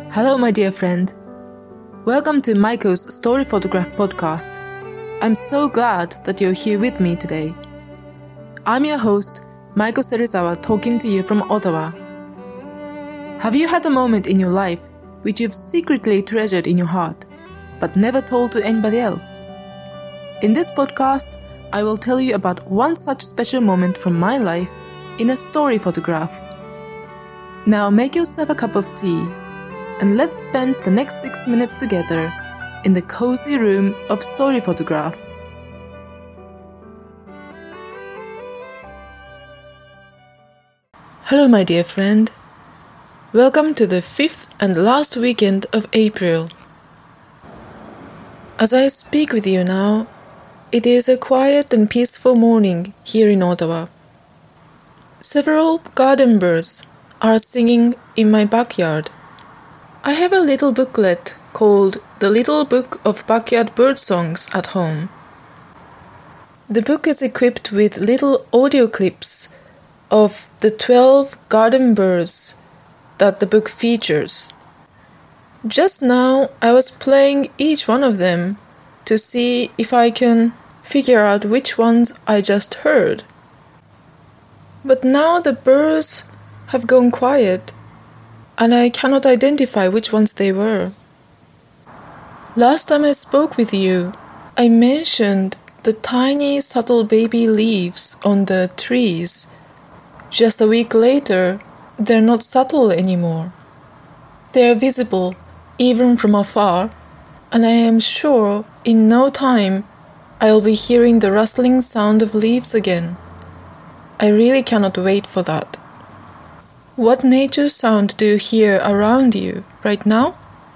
Hello, my dear friend. Welcome to Maiko's Story Photograph podcast. I'm so glad that you're here with me today. I'm your host, Maiko Serizawa, talking to you from Ottawa. Have you had a moment in your life which you've secretly treasured in your heart, but never told to anybody else? In this podcast, I will tell you about one such special moment from my life in a story photograph. Now make yourself a cup of tea, and let's spend the next 6 minutes together in the cozy room of story photograph. Hello, my dear friend. Welcome to the 5th and last weekend of April. As I speak with you now, it is a quiet and peaceful morning here in Ottawa. Several garden birds are singing in my backyard. I have a little booklet called The Little Book of Backyard Bird Songs at home. The book is equipped with little audio clips of the 12 garden birds that the book features. Just now, I was playing each one of them to see if I can figure out which ones I just heard. But now the birds have gone quiet, and I cannot identify which ones they were. Last time I spoke with you, I mentioned the tiny subtle baby leaves on the trees. Just a week later, they're not subtle anymore. They are visible even from afar, and I am sure in no time I'll be hearing the rustling sound of leaves again. I really cannot wait for that. What nature sound do you hear around you right now?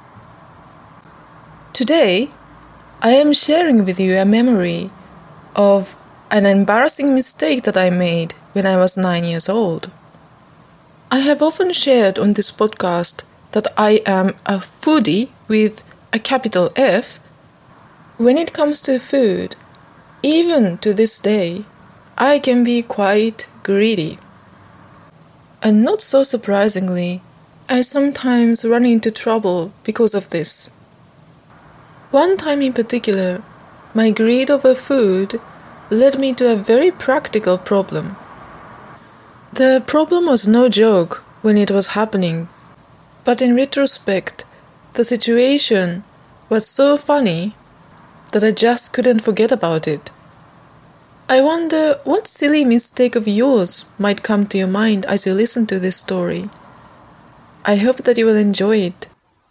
Today, I am sharing with you a memory of an embarrassing mistake that I made when I was 9 years old. I have often shared on this podcast that I am a foodie with a capital F. When it comes to food, even to this day, I can be quite greedy. And not so surprisingly, I sometimes run into trouble because of this. One time in particular, my greed over food led me to a very practical problem. The problem was no joke when it was happening, but in retrospect, the situation was so funny that I just couldn't forget about it. I wonder what silly mistake of yours might come to your mind as you listen to this story. I hope that you will enjoy it.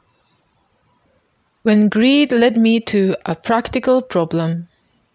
When greed led me to a practical problem.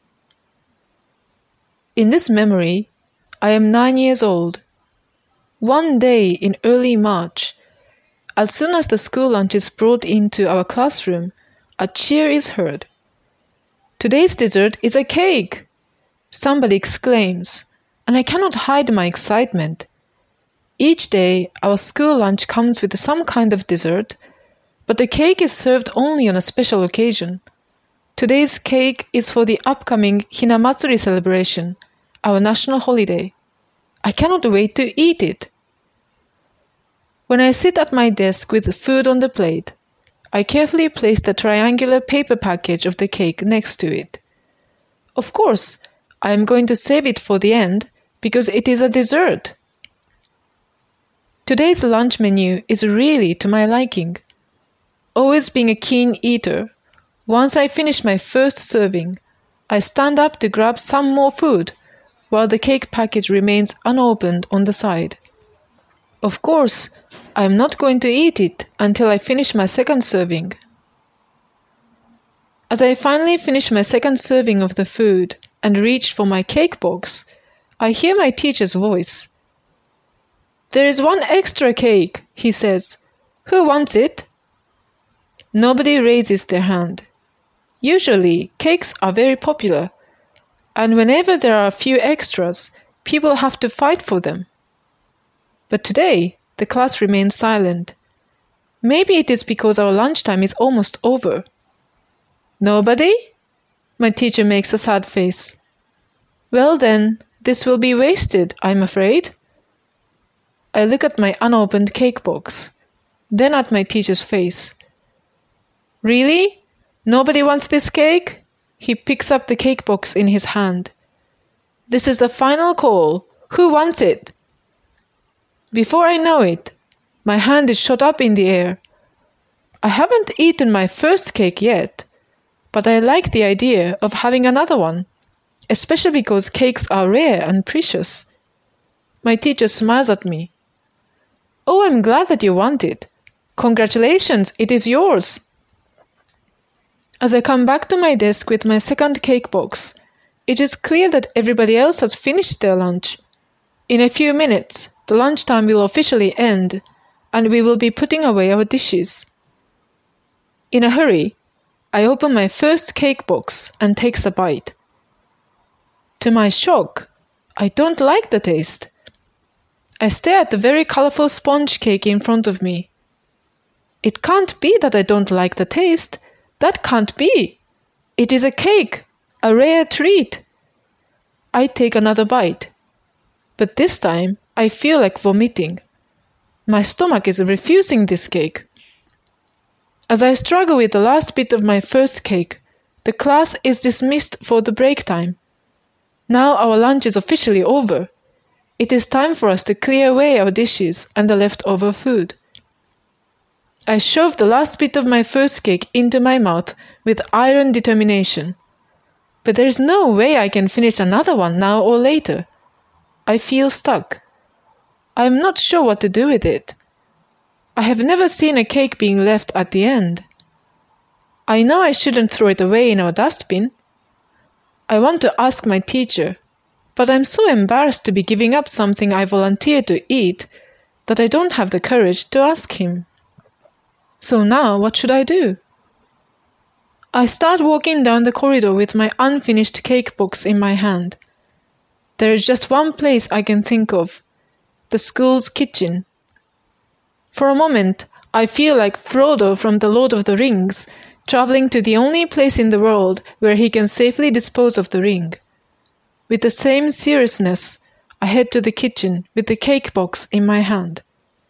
In this memory, I am 9 years old. One day in early March, as soon as the school lunch is brought into our classroom, a cheer is heard. "Today's dessert is a cake!" Somebody exclaims, and I cannot hide my excitement. Each day, our school lunch comes with some kind of dessert, but the cake is served only on a special occasion. Today's cake is for the upcoming Hinamatsuri celebration, our national holiday. I cannot wait to eat it. When I sit at my desk with food on the plate, I carefully place the triangular paper package of the cake next to it. Of course, I am going to save it for the end because it is a dessert. Today's lunch menu is really to my liking. Always being a keen eater, once I finish my first serving, I stand up to grab some more food while the cake package remains unopened on the side. Of course, I am not going to eat it until I finish my second serving. As I finally finish my second serving of the food and reach for my cake box, I hear my teacher's voice. "There is one extra cake," he says. "Who wants it?" Nobody raises their hand. Usually, cakes are very popular, and whenever there are a few extras, people have to fight for them. But today, the class remains silent. Maybe it is because our lunchtime is almost over. "Nobody?" My teacher makes a sad face. "Well then, this will be wasted, I'm afraid." I look at my unopened cake box. then at my teacher's face. "Really? Nobody wants this cake?" He picks up the cake box in his hand. "This is the final call. Who wants it?" Before I know it, my hand is shot up in the air. I haven't eaten my first cake yet, but I like the idea of having another one, especially because cakes are rare and precious. My teacher smiles at me. "Oh, I'm glad that you want it. Congratulations, it is yours." As I come back to my desk with my second cake box, it is clear that everybody else has finished their lunch. In a few minutes, the lunchtime will officially end, and we will be putting away our dishes. In a hurry, I open my first cake box and take a bite. To my shock, I don't like the taste. I stare at the very colorful sponge cake in front of me. It can't be that I don't like the taste. That can't be. It is a cake, a rare treat. I take another bite, but this time I feel like vomiting. My stomach is refusing this cake. As I struggle with the last bit of my first cake, the class is dismissed for the break time. Now our lunch is officially over. It is time for us to clear away our dishes and the leftover food. I shove the last bit of my first cake into my mouth with iron determination. But there is no way I can finish another one now or later. I feel stuck. I am not sure what to do with it. I have never seen a cake being left at the end. I know I shouldn't throw it away in our dustbin. I want to ask my teacher, but I'm so embarrassed to be giving up something I volunteered to eat that I don't have the courage to ask him. So now, what should I do? I start walking down the corridor with my unfinished cake box in my hand. There is just one place I can think of, the school's kitchen. For a moment, I feel like Frodo from The Lord of the Rings, traveling to the only place in the world where he can safely dispose of the ring. With the same seriousness, I head to the kitchen with the cake box in my hand.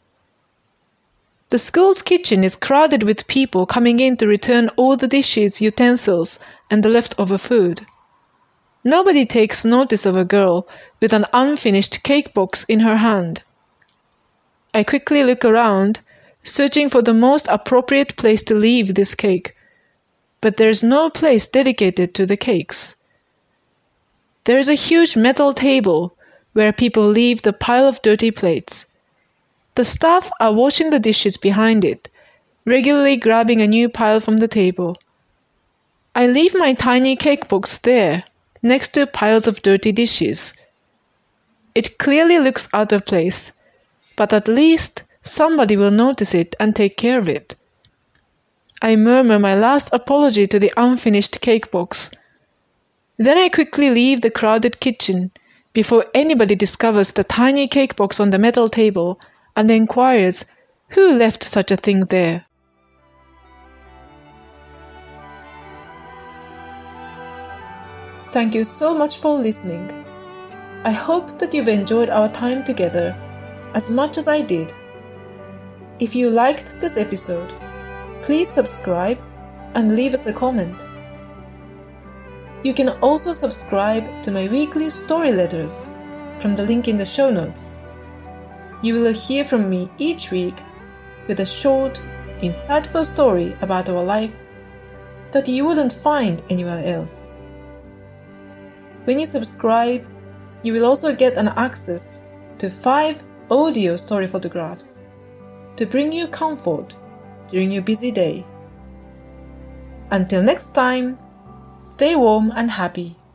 The school's kitchen is crowded with people coming in to return all the dishes, utensils, and the leftover food. Nobody takes notice of a girl with an unfinished cake box in her hand. I quickly look around, searching for the most appropriate place to leave this cake, but there is no place dedicated to the cakes. There is a huge metal table where people leave the pile of dirty plates. The staff are washing the dishes behind it, regularly grabbing a new pile from the table. I leave my tiny cake box there, next to piles of dirty dishes. It clearly looks out of place, but at least somebody will notice it and take care of it. I murmur my last apology to the unfinished cake box. Then I quickly leave the crowded kitchen before anybody discovers the tiny cake box on the metal table and inquires who left such a thing there. Thank you so much for listening. I hope that you've enjoyed our time together as much as I did. If you liked this episode, please subscribe and leave us a comment. You can also subscribe to my weekly story letters from the link in the show notes. You will hear from me each week with a short, insightful story about our life that you wouldn't find anywhere else. When you subscribe, you will also get an access to 5 audio story photographs to bring you comfort during your busy day. Until next time, stay warm and happy.